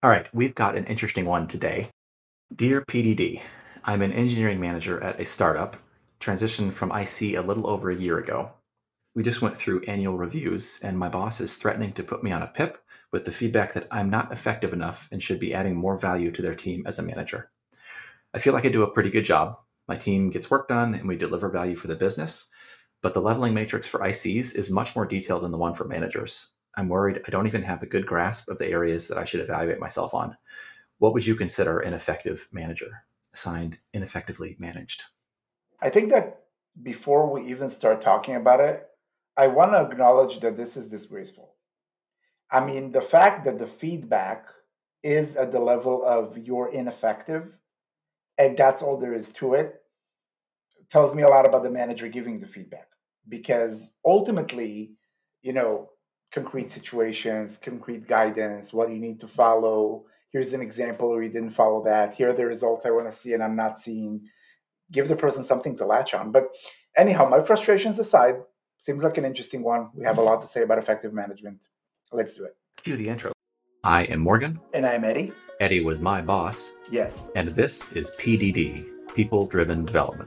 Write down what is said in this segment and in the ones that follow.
All right, we've got an interesting one today. Dear PDD, I'm an engineering manager at a startup, transitioned from IC a little over a year ago. We just went through annual reviews, and my boss is threatening to put me on a PIP with the feedback that I'm not effective enough and should be adding more value to their team as a manager. I feel like I do a pretty good job. My team gets work done and we deliver value for the business, but the leveling matrix for ICs is much more detailed than the one for managers. I'm worried I don't even have a good grasp of the areas that I should evaluate myself on. What would you consider an effective manager? Signed, ineffectively managed. I think that before we even start talking about it, I want to acknowledge that this is disgraceful. I mean, the fact that the feedback is at the level of you're ineffective and that's all there is to it tells me a lot about the manager giving the feedback. Because ultimately, you know, concrete situations, concrete guidance, what you need to follow. Here's an example where you didn't follow that. Here are the results I want to see and I'm not seeing. Give the person something to latch on. But anyhow, my frustrations aside, seems like an interesting one. We have a lot to say about effective management. Let's do it. Cue the intro. I am Morgan. And I'm Eddie. Eddie was my boss. Yes. And this is PDD, People Driven Development.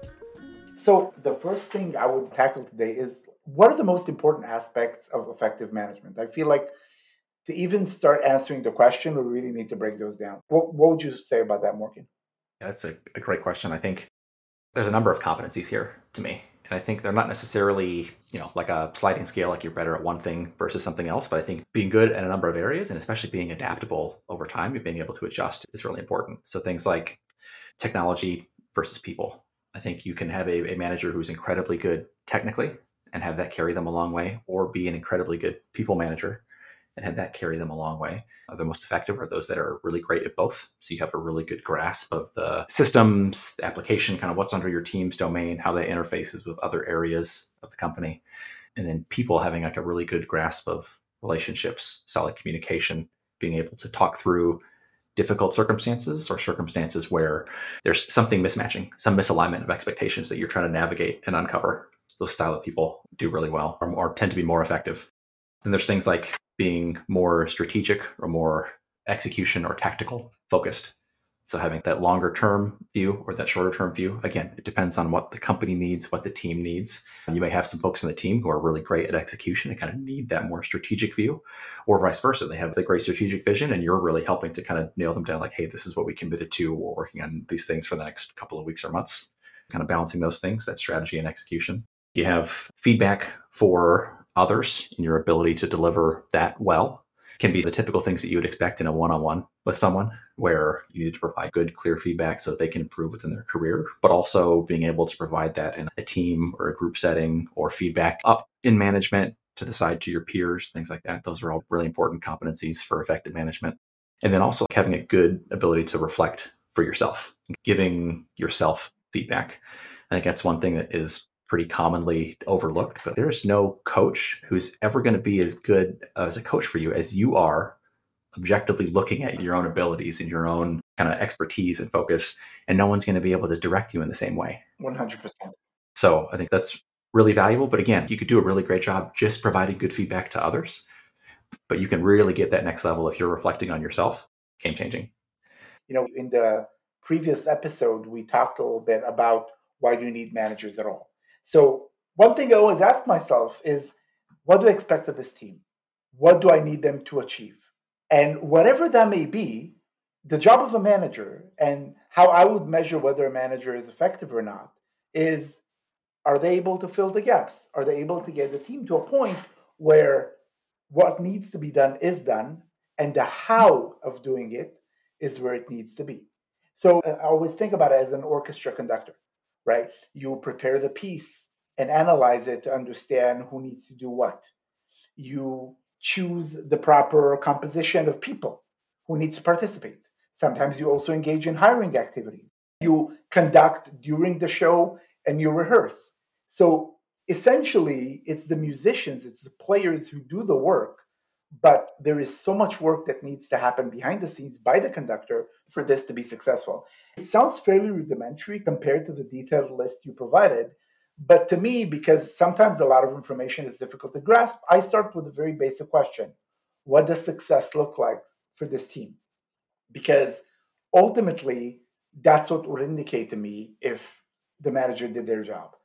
So the first thing I would tackle today is what are the most important aspects of effective management? I feel like to even start answering the question, we really need to break those down. What would you say about that, Morgan? That's a great question. I think there's a number of competencies here to me. And I think they're not necessarily, like a sliding scale, like you're better at one thing versus something else. But I think being good at a number of areas and especially being adaptable over time and being able to adjust is really important. So things like technology versus people. I think you can have a manager who's incredibly good technically and have that carry them a long way, or be an incredibly good people manager and have that carry them a long way. The most effective are those that are really great at both. So you have a really good grasp of the systems, the application, kind of what's under your team's domain, how that interfaces with other areas of the company. And then people having like a really good grasp of relationships, solid communication, being able to talk through difficult circumstances or circumstances where there's something mismatching, some misalignment of expectations that you're trying to navigate and uncover. Those style of people do really well or tend to be more effective. Then there's things like being more strategic or more execution or tactical focused. So having that longer term view or that shorter term view, again, it depends on what the company needs, what the team needs. You may have some folks in the team who are really great at execution and kind of need that more strategic view, or vice versa. They have the great strategic vision and you're really helping to kind of nail them down like, hey, this is what we committed to. We're working on these things for the next couple of weeks or months, kind of balancing those things, that strategy and execution. You have feedback for others and your ability to deliver that well can be the typical things that you would expect in a one-on-one with someone, where you need to provide good, clear feedback so that they can improve within their career, but also being able to provide that in a team or a group setting, or feedback up in management to the side to your peers, things like that. Those are all really important competencies for effective management. And then also having a good ability to reflect for yourself, giving yourself feedback. I think that's one thing that is pretty commonly overlooked, but there's no coach who's ever going to be as good as a coach for you as you are objectively looking at your own abilities and your own kind of expertise and focus, and no one's going to be able to direct you in the same way. 100%. So I think that's really valuable. But again, you could do a really great job just providing good feedback to others, but you can really get that next level if you're reflecting on yourself. Game changing. In the previous episode, we talked a little bit about why do you need managers at all. So, one thing I always ask myself is what do I expect of this team? What do I need them to achieve? And whatever that may be, the job of a manager and how I would measure whether a manager is effective or not is are they able to fill the gaps? Are they able to get the team to a point where what needs to be done is done and the how of doing it is where it needs to be? So I always think about it as an orchestra conductor, right? You prepare the piece and analyze it to understand who needs to do what. You choose the proper composition of people who needs to participate. Sometimes you also engage in hiring activities. You conduct during the show and you rehearse. So essentially, it's the musicians, it's the players who do the work, but there is so much work that needs to happen behind the scenes by the conductor for this to be successful. It sounds fairly rudimentary compared to the detailed list you provided, but to me, because sometimes a lot of information is difficult to grasp, I start with a very basic question. What does success look like for this team? because ultimately that's what would indicate to me if the manager did their job.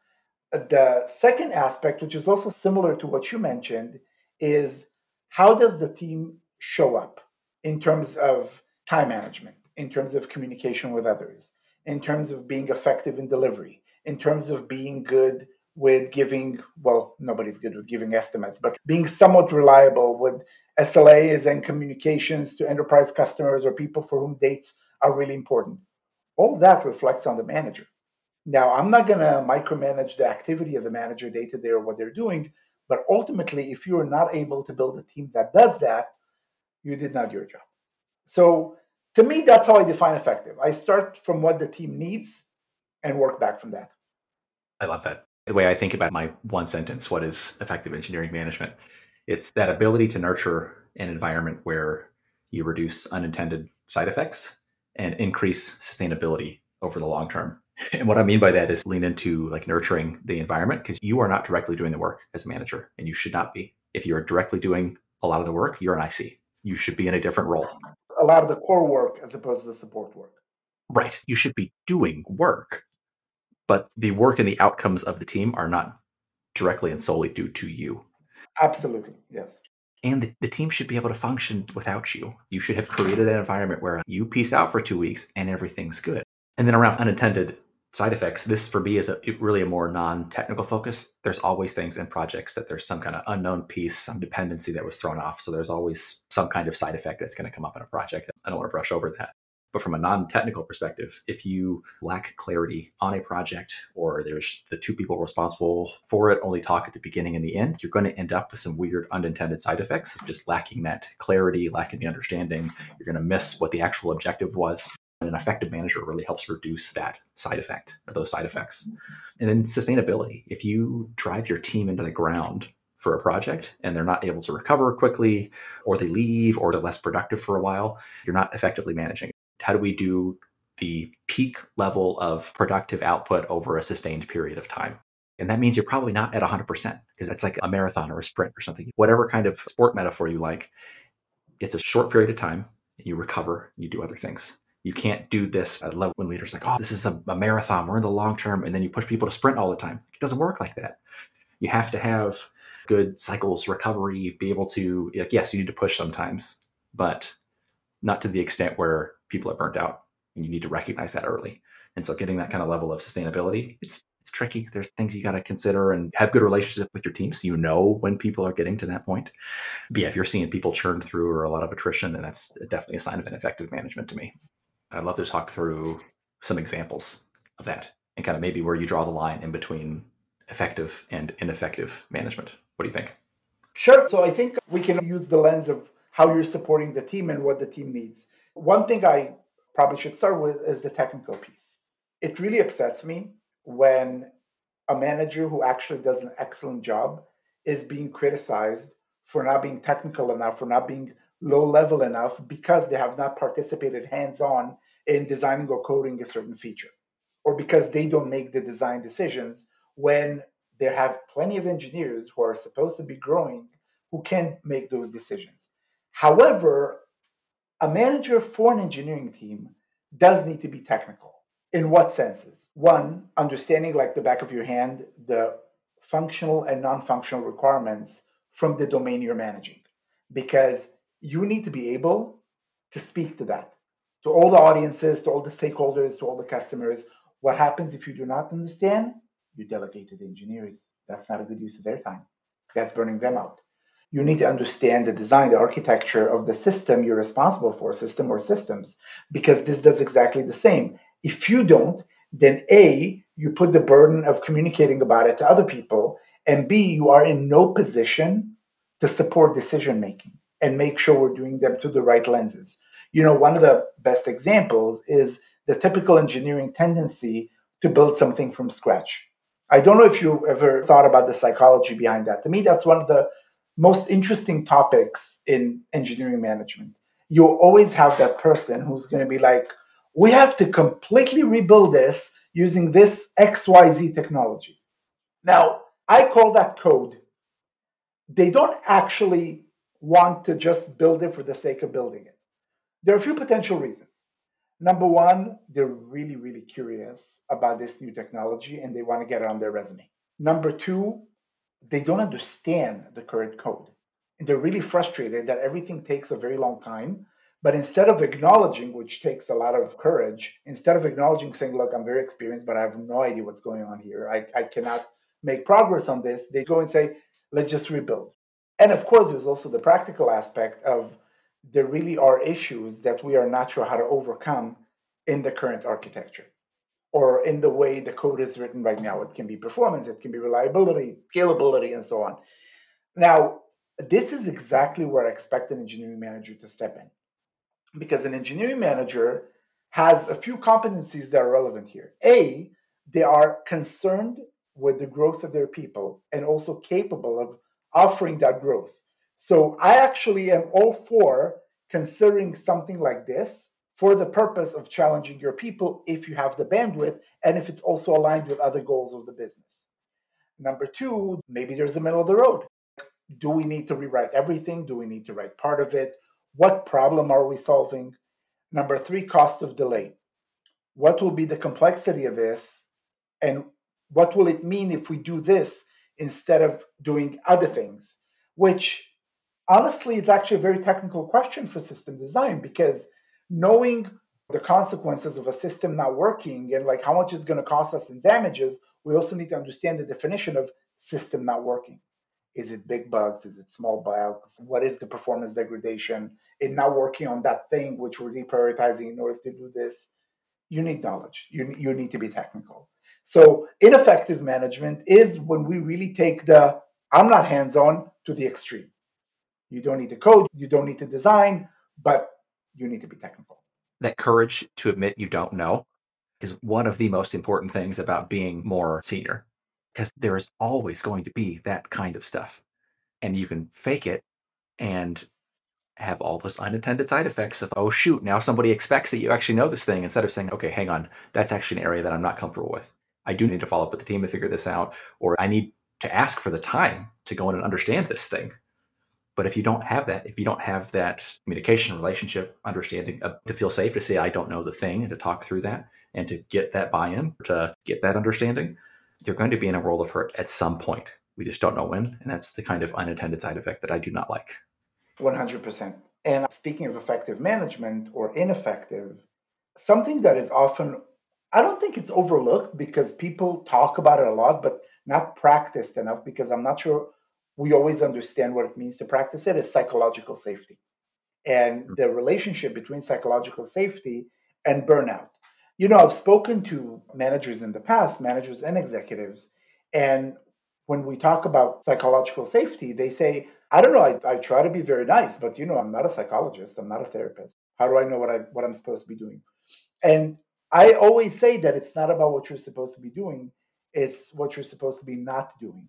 The second aspect, which is also similar to what you mentioned, is how does the team show up in terms of time management, in terms of communication with others, in terms of being effective in delivery, in terms of being good with giving, well, nobody's good with giving estimates, but being somewhat reliable with SLAs and communications to enterprise customers or people for whom dates are really important. All that reflects on the manager. Now, I'm not going to micromanage the activity of the manager day to day or what they're doing, but ultimately, if you are not able to build a team that does that, you did not do your job. So, to me, that's how I define effective. I start from what the team needs and work back from that. I love that. The way I think about my one sentence, what is effective engineering management? It's that ability to nurture an environment where you reduce unintended side effects and increase sustainability over the long term. And what I mean by that is lean into like nurturing the environment because you are not directly doing the work as a manager and you should not be. If you are directly doing a lot of the work, you're an IC. You should be in a different role. A lot of the core work as opposed to the support work. Right. You should be doing work, but the work and the outcomes of the team are not directly and solely due to you. Absolutely. Yes. And the team should be able to function without you. You should have created an environment where you peace out for 2 weeks and everything's good. And then around unintended side effects, this for me is really a more non-technical focus. There's always things in projects that there's some kind of unknown piece, some dependency that was thrown off. So there's always some kind of side effect that's going to come up in a project. I don't want to brush over that. But from a non-technical perspective, if you lack clarity on a project or there's the two people responsible for it only talk at the beginning and the end, you're going to end up with some weird unintended side effects of just lacking that clarity, lacking the understanding. You're going to miss what the actual objective was. And an effective manager really helps reduce that side effect or those side effects. And then sustainability. If you drive your team into the ground for a project and they're not able to recover quickly or they leave or they're less productive for a while, you're not effectively managing. How do we do the peak level of productive output over a sustained period of time? And that means you're probably not at 100% because that's like a marathon or a sprint or something. Whatever kind of sport metaphor you like, it's a short period of time. You recover, you do other things. You can't do this at level when leaders are like, oh, this is a marathon. We're in the long term. And then you push people to sprint all the time. It doesn't work like that. You have to have good cycles, recovery, be able to, like, yes, you need to push sometimes, but not to the extent where people are burnt out, and you need to recognize that early. And so getting that kind of level of sustainability, it's tricky. There's things you got to consider and have good relationship with your team so you know when people are getting to that point. But yeah, if you're seeing people churn through or a lot of attrition, then that's definitely a sign of ineffective management to me. I'd love to talk through some examples of that and kind of maybe where you draw the line in between effective and ineffective management. What do you think? Sure. So I think we can use the lens of how you're supporting the team and what the team needs. One thing I probably should start with is the technical piece. It really upsets me when a manager who actually does an excellent job is being criticized for not being technical enough, for not being low level enough because they have not participated hands on in designing or coding a certain feature, or because they don't make the design decisions when there have plenty of engineers who are supposed to be growing who can make those decisions. However, a manager for an engineering team does need to be technical. In what senses? One, understanding like the back of your hand the functional and non-functional requirements from the domain you're managing, because you need to be able to speak to that, to all the audiences, to all the stakeholders, to all the customers. What happens if you do not understand? You delegate to the engineers. That's not a good use of their time. That's burning them out. You need to understand the design, the architecture of the system you're responsible for, system or systems, because this does exactly the same. If you don't, then A, you put the burden of communicating about it to other people, and B, you are in no position to support decision making and make sure we're doing them through the right lenses. You know, one of the best examples is the typical engineering tendency to build something from scratch. I don't know if you ever thought about the psychology behind that. To me, that's one of the most interesting topics in engineering management. You'll always have that person who's going to be like, we have to completely rebuild this using this XYZ technology. Now, I call that code. They don't actually want to just build it for the sake of building it. There are a few potential reasons. Number one, they're really, really curious about this new technology and they want to get it on their resume. Number two, they don't understand the current code. And they're really frustrated that everything takes a very long time. But instead of acknowledging, which takes a lot of courage, instead of acknowledging, saying, look, I'm very experienced, but I have no idea what's going on here. I cannot make progress on this. They go and say, let's just rebuild. And of course, there's also the practical aspect of there really are issues that we are not sure how to overcome in the current architecture or in the way the code is written right now. It can be performance, it can be reliability, scalability, and so on. Now, this is exactly where I expect an engineering manager to step in because an engineering manager has a few competencies that are relevant here. A, they are concerned with the growth of their people and also capable of offering that growth. So I actually am all for considering something like this for the purpose of challenging your people if you have the bandwidth and if it's also aligned with other goals of the business. Number two, maybe there's a middle of the road. Do we need to rewrite everything? Do we need to write part of it? What problem are we solving? Number three, cost of delay. What will be the complexity of this? And what will it mean if we do this instead of doing other things? Which honestly, it's actually a very technical question for system design because knowing the consequences of a system not working and like how much it's going to cost us in damages, we also need to understand the definition of system not working. Is it big bugs? Is it small bugs? What is the performance degradation in not working on that thing which we're deprioritizing in order to do this? You need knowledge. You need to be technical. So ineffective management is when we really take the I'm not hands-on to the extreme. You don't need to code, you don't need to design, but you need to be technical. That courage to admit you don't know is one of the most important things about being more senior because there is always going to be that kind of stuff. And you can fake it and have all those unintended side effects of, oh, shoot, now somebody expects that you actually know this thing instead of saying, okay, hang on, that's actually an area that I'm not comfortable with. I do need to follow up with the team to figure this out, or I need to ask for the time to go in and understand this thing. But if you don't have that, if you don't have that communication, relationship, understanding to feel safe to say, I don't know the thing, and to talk through that and to get that buy in, to get that understanding, you're going to be in a world of hurt at some point. We just don't know when. And that's the kind of unintended side effect that I do not like. 100%. And speaking of effective management or ineffective, something that is often, I don't think it's overlooked because people talk about it a lot, but not practiced enough because I'm not sure we always understand what it means to practice it is psychological safety and the relationship between psychological safety and burnout. You know, I've spoken to managers in the past, managers and executives, and when we talk about psychological safety, they say, I don't know, I try to be very nice, but you know, I'm not a psychologist, I'm not a therapist. How do I know what I'm supposed to be doing? And I always say that it's not about what you're supposed to be doing, it's what you're supposed to be not doing.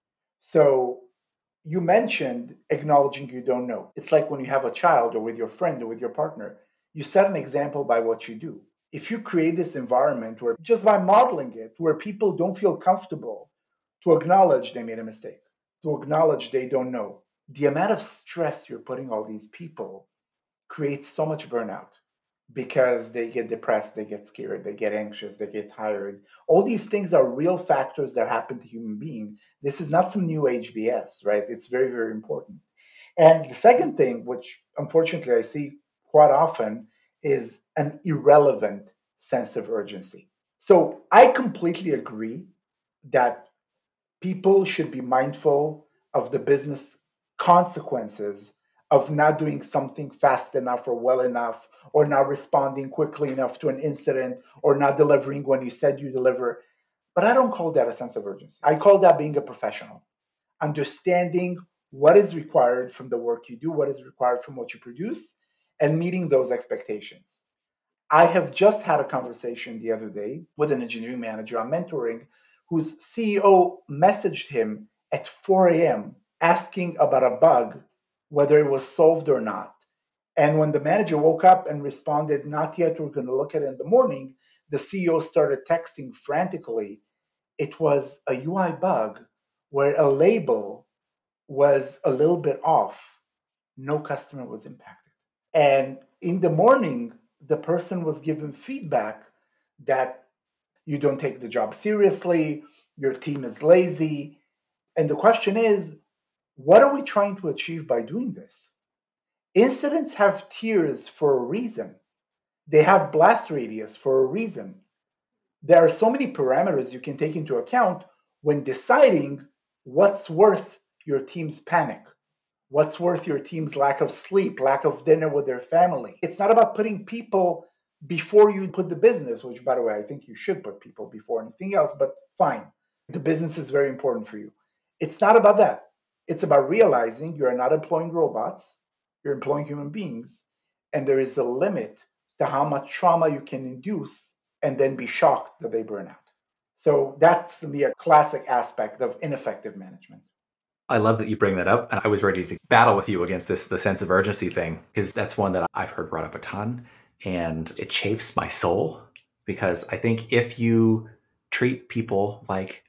So you mentioned acknowledging you don't know. It's like when you have a child or with your friend or with your partner, you set an example by what you do. If you create this environment where just by modeling it, where people don't feel comfortable to acknowledge they made a mistake, to acknowledge they don't know, the amount of stress you're putting all these people creates so much burnout because they get depressed, they get scared, they get anxious, they get tired. All these things are real factors that happen to human beings. This is not some new age BS, right? It's very, very important. And the second thing, which unfortunately I see quite often, is an irrelevant sense of urgency. So I completely agree that people should be mindful of the business consequences of not doing something fast enough or well enough or not responding quickly enough to an incident or not delivering when you said you deliver. But I don't call that a sense of urgency. I call that being a professional, understanding what is required from the work you do, what is required from what you produce, and meeting those expectations. I have just had a conversation the other day with an engineering manager I'm mentoring whose CEO messaged him at 4 a.m. asking about a bug, whether it was solved or not. And when the manager woke up and responded, not yet, we're going to look at it in the morning, the CEO started texting frantically. It was a UI bug where a label was a little bit off. No customer was impacted. And in the morning, the person was given feedback that you don't take the job seriously, your team is lazy. And the question is, what are we trying to achieve by doing this? Incidents have tiers for a reason. They have blast radius for a reason. There are so many parameters you can take into account when deciding what's worth your team's panic, what's worth your team's lack of sleep, lack of dinner with their family. It's not about putting people before you put the business, which, by the way, I think you should put people before anything else, but fine. The business is very important for you. It's not about that. It's about realizing you are not employing robots, you're employing human beings, and there is a limit to how much trauma you can induce and then be shocked that they burn out. So that's to me a classic aspect of ineffective management. I love that you bring that up. And I was ready to battle with you against the sense of urgency thing, because that's one that I've heard brought up a ton. And it chafes my soul, because I think if you treat people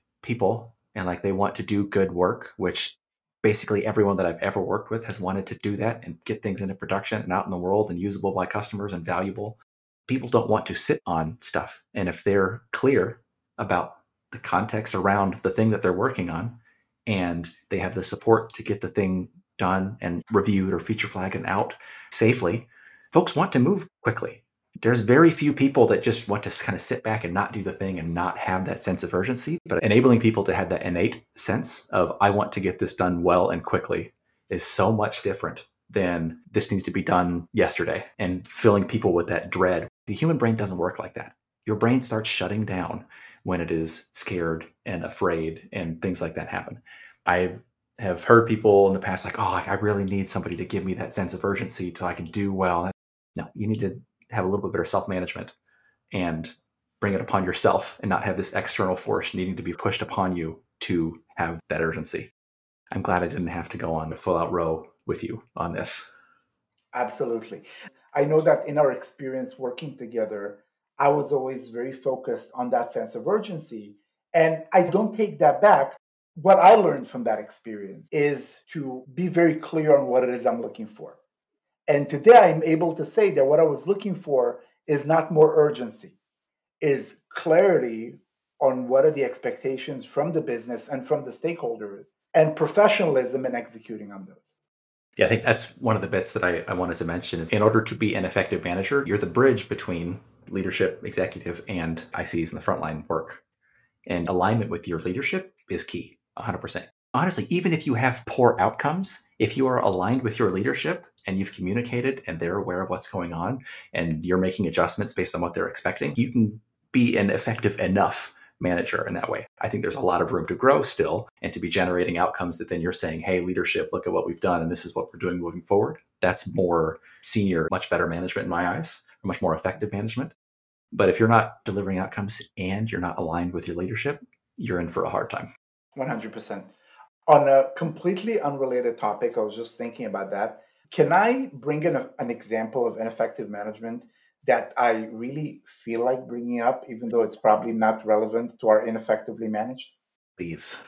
and like they want to do good work, which basically everyone that I've ever worked with has wanted to do that and get things into production and out in the world and usable by customers and valuable. People don't want to sit on stuff. And if they're clear about the context around the thing that they're working on, and they have the support to get the thing done and reviewed or feature flagged and out safely, folks want to move quickly. There's very few people that just want to kind of sit back and not do the thing and not have that sense of urgency. But enabling people to have that innate sense of, I want to get this done well and quickly, is so much different than this needs to be done yesterday, and filling people with that dread. The human brain doesn't work like that. Your brain starts shutting down when it is scared and afraid and things like that happen. I have heard people in the past like, oh, I really need somebody to give me that sense of urgency so I can do well. No, you need to have a little bit better self-management and bring it upon yourself and not have this external force needing to be pushed upon you to have that urgency. I'm glad I didn't have to go on the full out row with you on this. Absolutely. I know that in our experience working together, I was always very focused on that sense of urgency. And I don't take that back. What I learned from that experience is to be very clear on what it is I'm looking for. And today I'm able to say that what I was looking for is not more urgency, is clarity on what are the expectations from the business and from the stakeholder, and professionalism in executing on those. Yeah, I think that's one of the bits that I wanted to mention is, in order to be an effective manager, you're the bridge between leadership, executive, and ICs in the frontline work. And alignment with your leadership is key, 100%. Honestly, even if you have poor outcomes, if you are aligned with your leadership and you've communicated and they're aware of what's going on and you're making adjustments based on what they're expecting, you can be an effective enough manager in that way. I think there's a lot of room to grow still and to be generating outcomes that then you're saying, hey, leadership, look at what we've done and this is what we're doing moving forward. That's more senior, much better management in my eyes, much more effective management. But if you're not delivering outcomes and you're not aligned with your leadership, you're in for a hard time. 100%. On a completely unrelated topic, I was just thinking about that. Can I bring in an example of ineffective management that I really feel like bringing up, even though it's probably not relevant to our ineffectively managed? Please.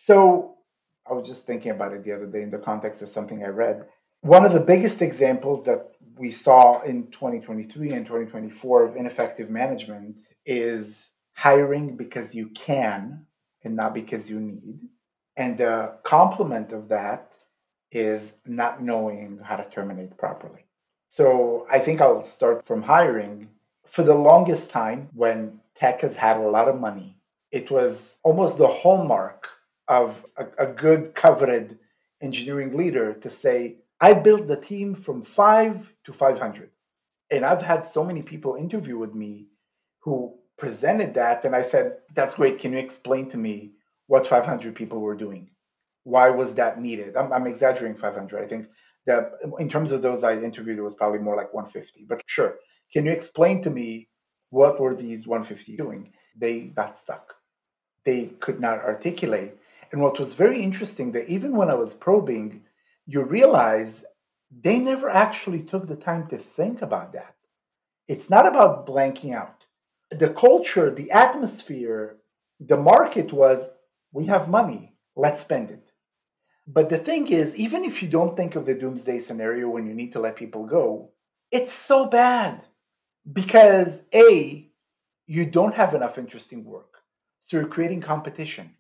So I was just thinking about it the other day in the context of something I read. One of the biggest examples that we saw in 2023 and 2024 of ineffective management is hiring because you can and not because you need. And the complement of that is not knowing how to terminate properly. So I think I'll start from hiring. For the longest time, when tech has had a lot of money, it was almost the hallmark of a good, coveted engineering leader to say, I built the team from 5 to 500. And I've had so many people interview with me who presented that. And I said, that's great. Can you explain to me what 500 people were doing? Why was that needed? I'm exaggerating 500. I think that in terms of those I interviewed, it was probably more like 150. But sure, can you explain to me what were these 150 doing? They got stuck. They could not articulate. And what was very interesting, that even when I was probing, you realize they never actually took the time to think about that. It's not about blanking out. The culture, the atmosphere, the market was, we have money, let's spend it. But the thing is, even if you don't think of the doomsday scenario when you need to let people go, It's so bad because A, you don't have enough interesting work. So you're creating competition.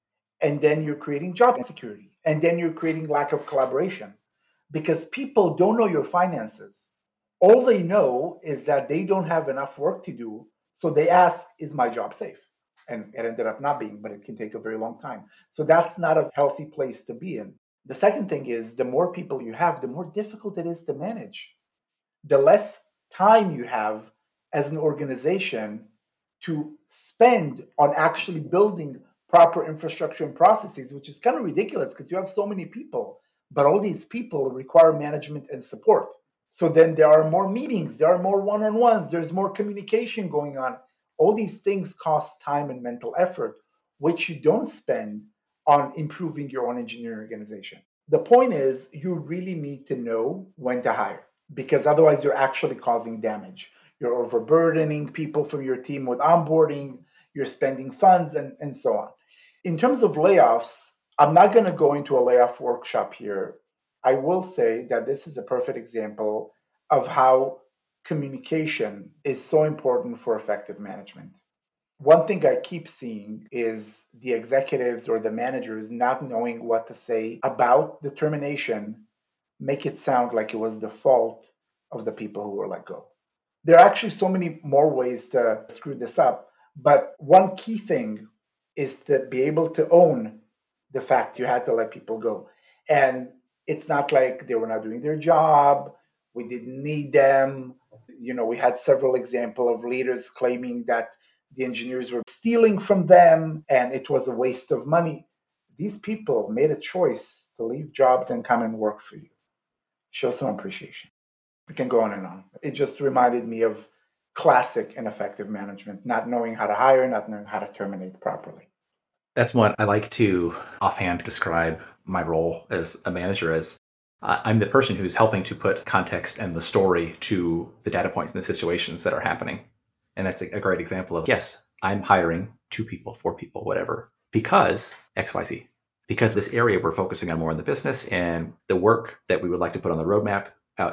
And then you're creating job insecurity. And then you're creating lack of collaboration because people don't know your finances. All they know is that they don't have enough work to do. So they ask, is my job safe? And it ended up not being, but it can take a very long time. So that's not a healthy place to be in. The second thing is the more people you have, the more difficult it is to manage. The less time you have as an organization to spend on actually building proper infrastructure and processes, which is kind of ridiculous because you have so many people, but all these people require management and support. So then there are more meetings, there are more one on ones, there's more communication going on. All these things cost time and mental effort, which you don't spend on improving your own engineering organization. The point is, you really need to know when to hire because otherwise you're actually causing damage. You're overburdening people from your team with onboarding, you're spending funds, and so on. In terms of layoffs, I'm not going to go into a layoff workshop here. I will say that this is a perfect example of how communication is so important for effective management. One thing I keep seeing is the executives or the managers not knowing what to say about the termination, make it sound like it was the fault of the people who were let go. There are actually so many more ways to screw this up, but one key thing is to be able to own the fact you had to let people go. And it's not like they were not doing their job, we didn't need them. We had several examples of leaders claiming that the engineers were stealing from them and it was a waste of money. These people made a choice to leave jobs and come and work for you. Show some appreciation. We can go on and on. It just reminded me of classic ineffective management, not knowing how to hire, not knowing how to terminate properly. That's what I like to offhand describe my role as a manager as. I'm the person who's helping to put context and the story to the data points and the situations that are happening. And that's a great example of, yes, I'm hiring 2 people, 4 people, whatever, because XYZ. Because this area we're focusing on more in the business, and the work that we would like to put on the roadmap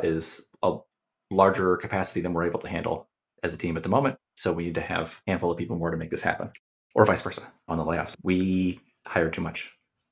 is a larger capacity than we're able to handle as a team at the moment. So we need to have a handful of people more to make this happen, or vice versa on the layoffs. We hired too much.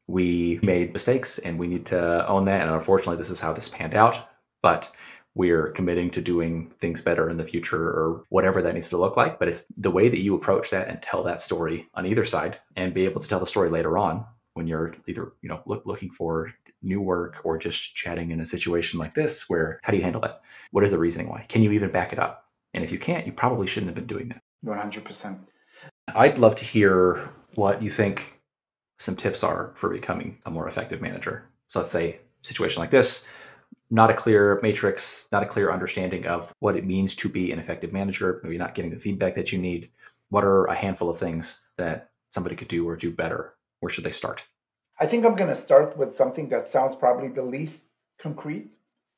We made mistakes and we need to own that. And unfortunately, this is how this panned out. But we're committing to doing things better in the future or whatever that needs to look like. But it's the way that you approach that and tell that story on either side and be able to tell the story later on when you're either, looking for new work or just chatting in a situation like this, where how do you handle that? What is the reasoning why? Can you even back it up? And if you can't, you probably shouldn't have been doing that. 100%. I'd love to hear what you think some tips are for becoming a more effective manager. So let's say a situation like this, not a clear matrix, not a clear understanding of what it means to be an effective manager, maybe not getting the feedback that you need. What are a handful of things that somebody could do or do better? Where should they start? I think I'm going to start with something that sounds probably the least concrete,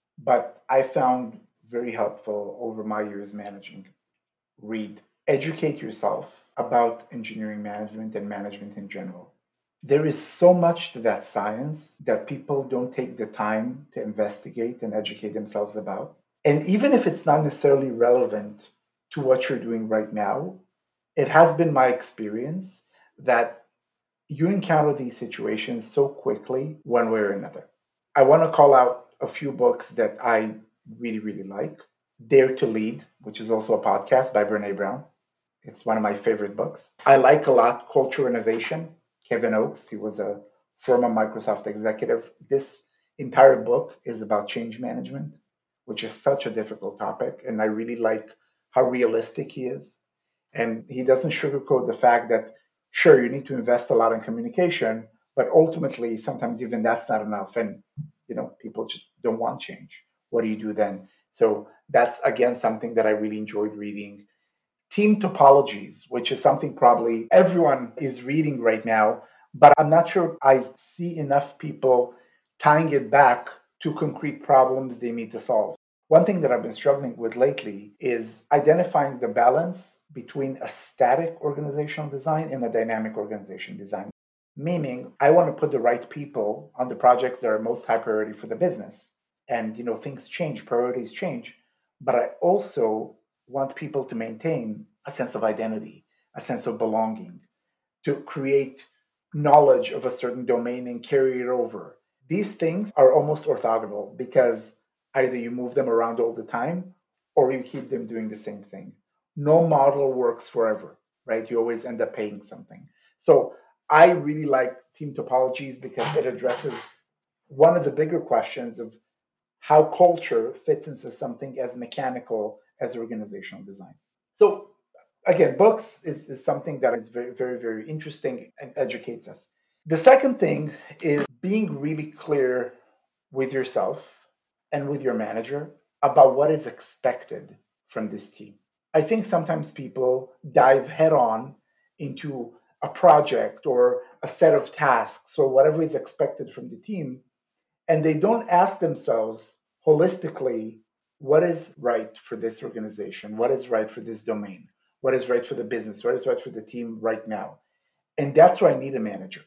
but I found very helpful over my years managing. Read, educate yourself about engineering management and management in general. There is so much to that science that people don't take the time to investigate and educate themselves about. And even if it's not necessarily relevant to what you're doing right now, it has been my experience that you encounter these situations so quickly, one way or another. I want to call out a few books that I really, really like. Dare to Lead, which is also a podcast by Brene Brown. It's one of my favorite books. I like a lot Culture Innovation. Kevin Oakes, he was a former Microsoft executive. This entire book is about change management, which is such a difficult topic. And I really like how realistic he is. And he doesn't sugarcoat the fact that, sure, you need to invest a lot in communication, but ultimately, sometimes even that's not enough. And, people just don't want change. What do you do then? So that's, again, something that I really enjoyed reading. Team Topologies, which is something probably everyone is reading right now, but I'm not sure I see enough people tying it back to concrete problems they need to solve. One thing that I've been struggling with lately is identifying the balance between a static organizational design and a dynamic organization design. Meaning, I want to put the right people on the projects that are most high priority for the business. And, things change, priorities change. but I also want people to maintain a sense of identity, a sense of belonging, to create knowledge of a certain domain and carry it over. These things are almost orthogonal because either you move them around all the time or you keep them doing the same thing. No model works forever, right? You always end up paying something. So I really like team topologies because it addresses one of the bigger questions of how culture fits into something as mechanical as organizational design. So again, books is something that is very, very, very interesting and educates us. The second thing is being really clear with yourself and with your manager about what is expected from this team. I think sometimes people dive head on into a project or a set of tasks or whatever is expected from the team, and they don't ask themselves holistically what is right for this organization, what is right for this domain, what is right for the business, what is right for the team right now. And that's where I need a manager.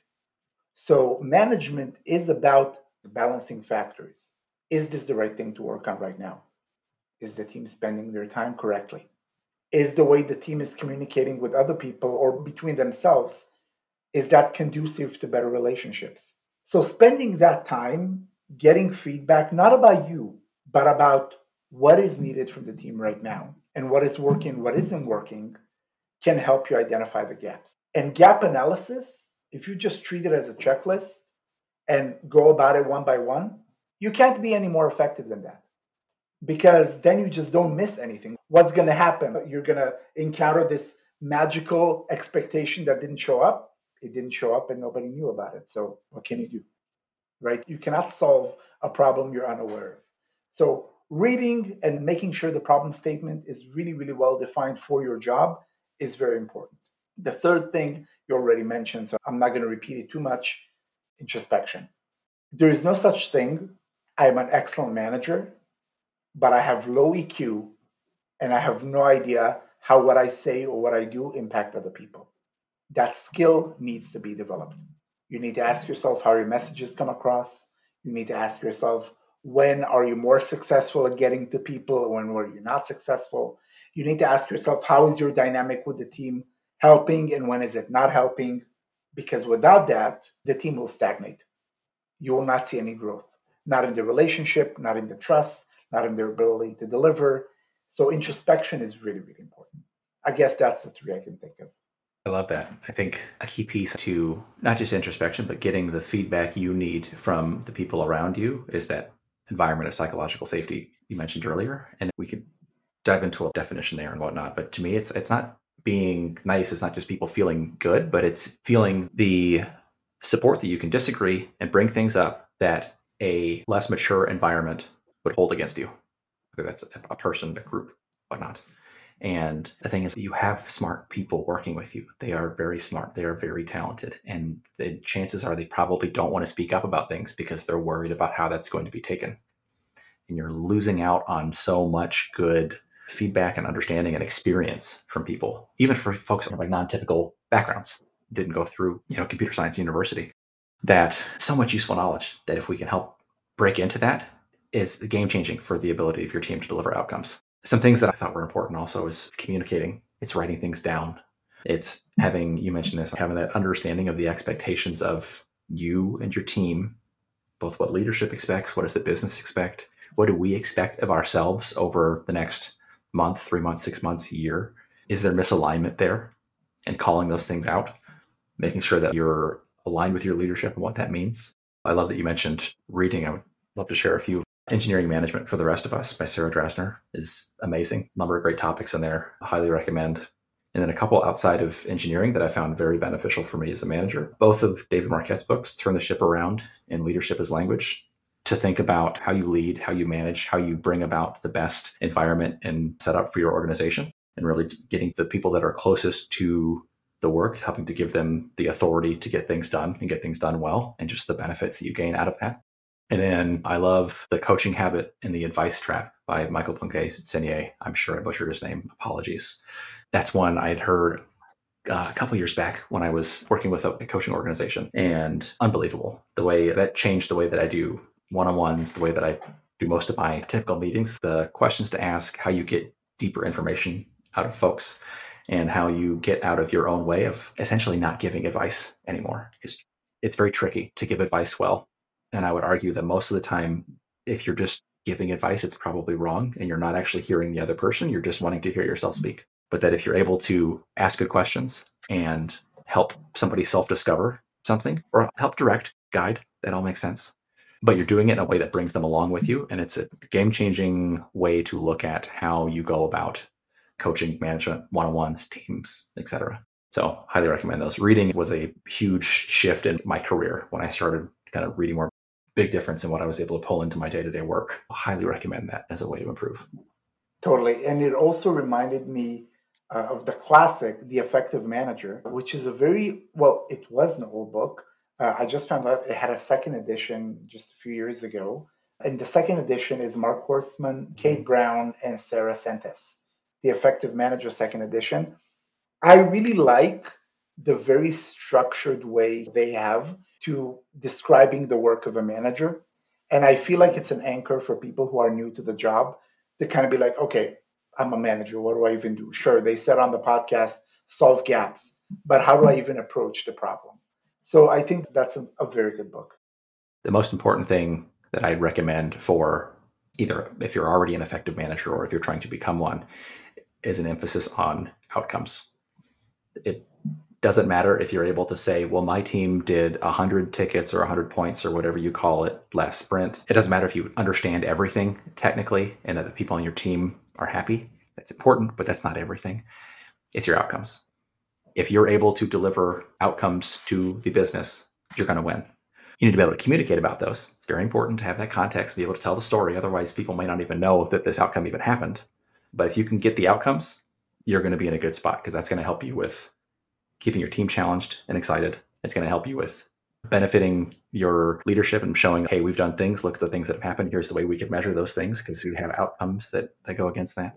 So management is about balancing factors. Is this the right thing to work on right now? Is the team spending their time correctly? Is the way the team is communicating with other people or between themselves, is that conducive to better relationships? So spending that time getting feedback, not about you, but about what is needed from the team right now and what is working, what isn't working, can help you identify the gaps. And gap analysis, if you just treat it as a checklist and go about it one by one, you can't be any more effective than that because then you just don't miss anything. What's going to happen? You're going to encounter this magical expectation that didn't show up. It didn't show up and nobody knew about it. So what can you do? Right? You cannot solve a problem you're unaware of. So reading and making sure the problem statement is really, really well defined for your job is very important. The third thing you already mentioned, so I'm not going to repeat it too much, introspection. There is no such thing. I'm an excellent manager, but I have low EQ and I have no idea how what I say or what I do impact other people. That skill needs to be developed. You need to ask yourself how your messages come across. You need to ask yourself when are you more successful at getting to people, when were you not successful. You need to ask yourself how is your dynamic with the team helping and when is it not helping, because without that the team will stagnate. You will not see any growth, not in the relationship, not in the trust, not in their ability to deliver. So introspection is really, really important. I guess that's the three I can think of. I love that. I think a key piece to not just introspection, but getting the feedback you need from the people around you is that environment of psychological safety you mentioned earlier. And we could dive into a definition there and whatnot. But to me, it's not being nice. It's not just people feeling good, but it's feeling the support that you can disagree and bring things up that a less mature environment would hold against you, whether that's a person, a group, whatnot. And the thing is, you have smart people working with you. They are very smart. They are very talented. And the chances are they probably don't want to speak up about things because they're worried about how that's going to be taken. And you're losing out on so much good feedback and understanding and experience from people, even for folks from like non-typical backgrounds, didn't go through, computer science university. That so much useful knowledge that if we can help break into that is game changing for the ability of your team to deliver outcomes. Some things that I thought were important also is communicating. It's writing things down. It's having, you mentioned this, having that understanding of the expectations of you and your team, both what leadership expects, what does the business expect, what do we expect of ourselves over the next month, 3 months, 6 months, a year? Is there misalignment there? And calling those things out, making sure that you're aligned with your leadership and what that means. I love that you mentioned reading. I would love to share a few. Engineering Management for the Rest of Us by Sarah Drasner is amazing. A number of great topics in there. I highly recommend. And then a couple outside of engineering that I found very beneficial for me as a manager. Both of David Marquette's books, Turn the Ship Around and Leadership as Language, to think about how you lead, how you manage, how you bring about the best environment and setup for your organization, and really getting the people that are closest to the work, helping to give them the authority to get things done and get things done well, and just the benefits that you gain out of that. And then I love The Coaching Habit and the Advice Trap by Michael Blanquet-Senier. I'm sure I butchered his name. Apologies. That's one I had heard a couple years back when I was working with a coaching organization, and unbelievable. The way that changed the way that I do one-on-ones, the way that I do most of my typical meetings, the questions to ask, how you get deeper information out of folks, and how you get out of your own way of essentially not giving advice anymore. Because it's very tricky to give advice well. And I would argue that most of the time, if you're just giving advice, it's probably wrong and you're not actually hearing the other person. You're just wanting to hear yourself speak. But that if you're able to ask good questions and help somebody self-discover something or help direct, guide, that all makes sense. But you're doing it in a way that brings them along with you. And it's a game-changing way to look at how you go about coaching, management, one-on-ones, teams, etc. So highly recommend those. Reading was a huge shift in my career when I started kind of reading more. Big difference in what I was able to pull into my day-to-day work. Highly recommend that as a way to improve. Totally. And it also reminded me of the classic, The Effective Manager, which is it was an old book. I just found out it had a second edition just a few years ago. And the second edition is Mark Horstman, Kate Brown, and Sarah Sentes. The Effective Manager second edition. I really like the very structured way they have to describing the work of a manager. And I feel like it's an anchor for people who are new to the job to kind of be like, okay, I'm a manager. What do I even do? Sure, they said on the podcast, solve gaps, but how do I even approach the problem? So I think that's a very good book. The most important thing that I'd recommend for either if you're already an effective manager or if you're trying to become one is an emphasis on outcomes. It doesn't matter if you're able to say, well, my team did 100 tickets or 100 points or whatever you call it last sprint. It doesn't matter if you understand everything technically and that the people on your team are happy. That's important, but that's not everything. It's your outcomes. If you're able to deliver outcomes to the business, you're going to win. You need to be able to communicate about those. It's very important to have that context, be able to tell the story. Otherwise, people may not even know that this outcome even happened. But if you can get the outcomes, you're going to be in a good spot because that's going to help you with keeping your team challenged and excited. It's going to help you with benefiting your leadership and showing, hey, we've done things. Look at the things that have happened. Here's the way we could measure those things because we have outcomes that go against that.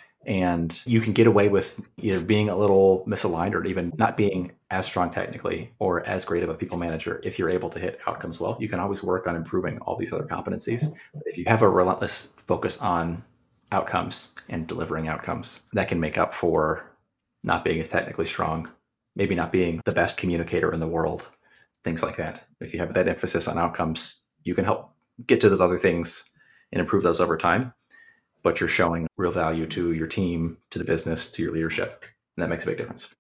And you can get away with either being a little misaligned or even not being as strong technically or as great of a people manager if you're able to hit outcomes well. You can always work on improving all these other competencies. But if you have a relentless focus on outcomes and delivering outcomes, that can make up for not being as technically strong, maybe not being the best communicator in the world, things like that. If you have that emphasis on outcomes, you can help get to those other things and improve those over time. But you're showing real value to your team, to the business, to your leadership. And that makes a big difference.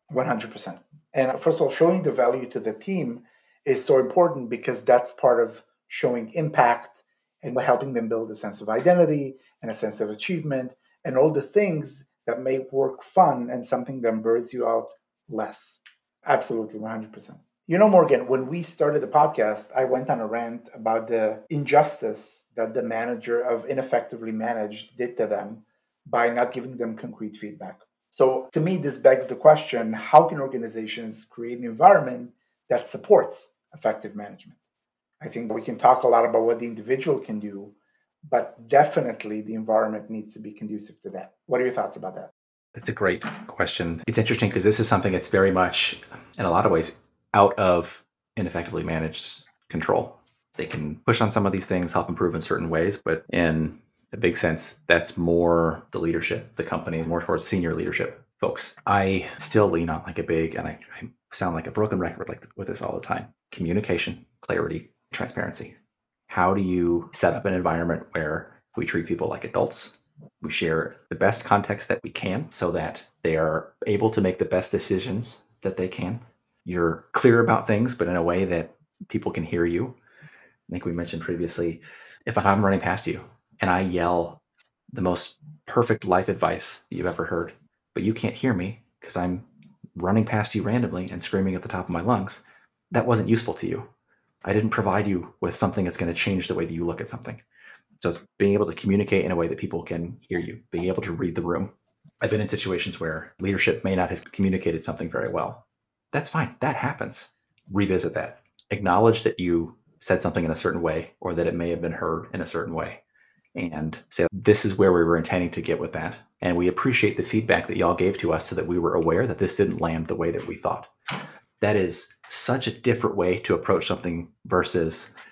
100%. And first of all, showing the value to the team is so important because that's part of showing impact and helping them build a sense of identity and a sense of achievement and all the things that make work fun and something that burns you out less. Absolutely, 100%. You know, Morgan, when we started the podcast, I went on a rant about the injustice that the manager of Ineffectively Managed did to them by not giving them concrete feedback. So to me, this begs the question, how can organizations create an environment that supports effective management? I think we can talk a lot about what the individual can do, but definitely the environment needs to be conducive to that. What are your thoughts about that? That's a great question. It's interesting because this is something that's very much, in a lot of ways, out of Ineffectively Managed control. They can push on some of these things, help improve in certain ways, but in a big sense, that's more the leadership, the company, more towards senior leadership folks. I still lean on and I sound like a broken record with this all the time. Communication, clarity, transparency. How do you set up an environment where we treat people like adults? We share the best context that we can so that they are able to make the best decisions that they can. You're clear about things, but in a way that people can hear you. I think we mentioned previously, if I'm running past you and I yell the most perfect life advice you've ever heard, but you can't hear me because I'm running past you randomly and screaming at the top of my lungs, that wasn't useful to you. I didn't provide you with something that's going to change the way that you look at something. So it's being able to communicate in a way that people can hear you, being able to read the room. I've been in situations where leadership may not have communicated something very well. That's fine. That happens. Revisit that. Acknowledge that you said something in a certain way or that it may have been heard in a certain way and say, this is where we were intending to get with that. And we appreciate the feedback that y'all gave to us so that we were aware that this didn't land the way that we thought. That is such a different way to approach something versus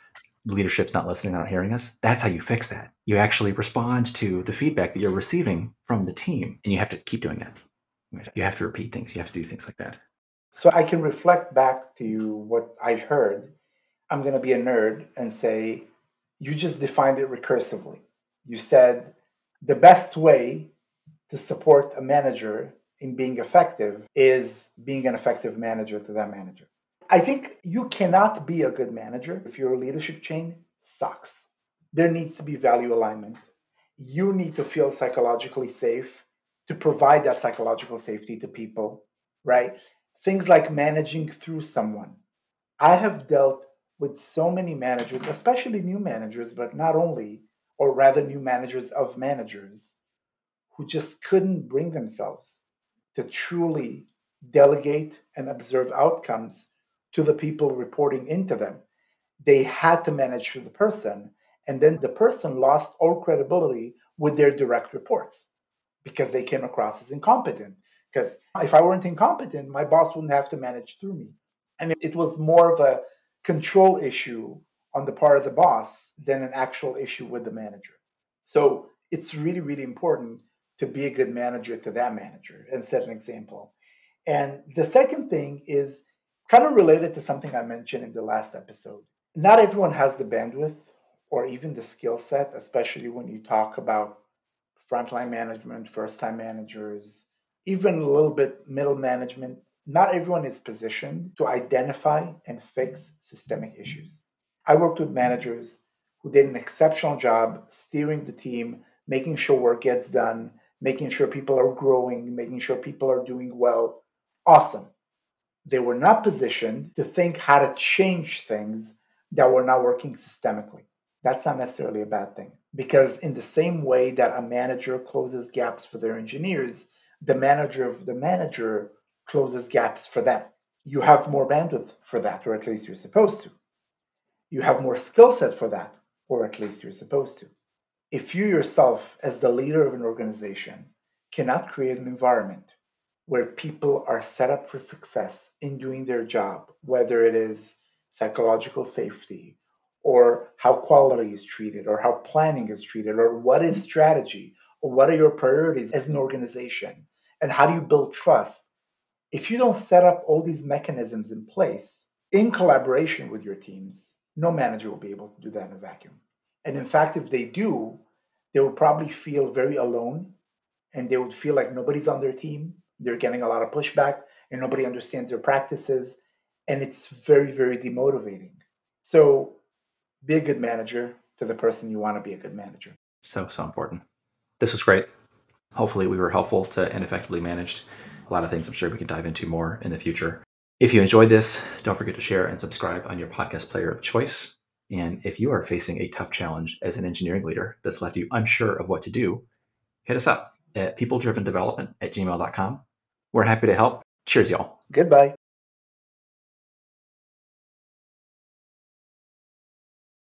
leadership's not listening, not hearing us. That's how you fix that. You actually respond to the feedback that you're receiving from the team, and you have to keep doing that. You have to repeat things. You have to do things like that. So I can reflect back to you what I've heard. I'm going to be a nerd and say, you just defined it recursively. You said the best way to support a manager in being effective is being an effective manager to that manager. I think you cannot be a good manager if your leadership chain sucks. There needs to be value alignment. You need to feel psychologically safe to provide that psychological safety to people, right? Things like managing through someone. I have dealt with so many managers, especially new managers, but not only, or rather new managers of managers, who just couldn't bring themselves to truly delegate and observe outcomes to the people reporting into them. They had to manage through the person, and then the person lost all credibility with their direct reports because they came across as incompetent. Because if I weren't incompetent, my boss wouldn't have to manage through me. And it was more of a control issue on the part of the boss than an actual issue with the manager. So it's really, really important to be a good manager to that manager and set an example. And the second thing is kind of related to something I mentioned in the last episode. Not everyone has the bandwidth or even the skill set, especially when you talk about frontline management, first time managers, even a little bit middle management. Not everyone is positioned to identify and fix systemic issues. I worked with managers who did an exceptional job steering the team, making sure work gets done, making sure people are growing, making sure people are doing well. Awesome. They were not positioned to think how to change things that were not working systemically. That's not necessarily a bad thing, because in the same way that a manager closes gaps for their engineers, the manager of the manager closes gaps for them. You have more bandwidth for that, or at least you're supposed to. You have more skill set for that, or at least you're supposed to. If you yourself, as the leader of an organization, cannot create an environment where people are set up for success in doing their job, whether it is psychological safety, or how quality is treated, or how planning is treated, or what is strategy, or what are your priorities as an organization, and how do you build trust? If you don't set up all these mechanisms in place in collaboration with your teams, no manager will be able to do that in a vacuum. And in fact, if they do, they will probably feel very alone, and they would feel like nobody's on their team. They're getting a lot of pushback and nobody understands their practices. And it's very, very demotivating. So be a good manager to the person you want to be a good manager. So important. This was great. Hopefully we were helpful to and effectively managed. A lot of things I'm sure we can dive into more in the future. If you enjoyed this, don't forget to share and subscribe on your podcast player of choice. And if you are facing a tough challenge as an engineering leader that's left you unsure of what to do, hit us up at peopledrivendevelopment@gmail.com. We're happy to help. Cheers, y'all. Goodbye.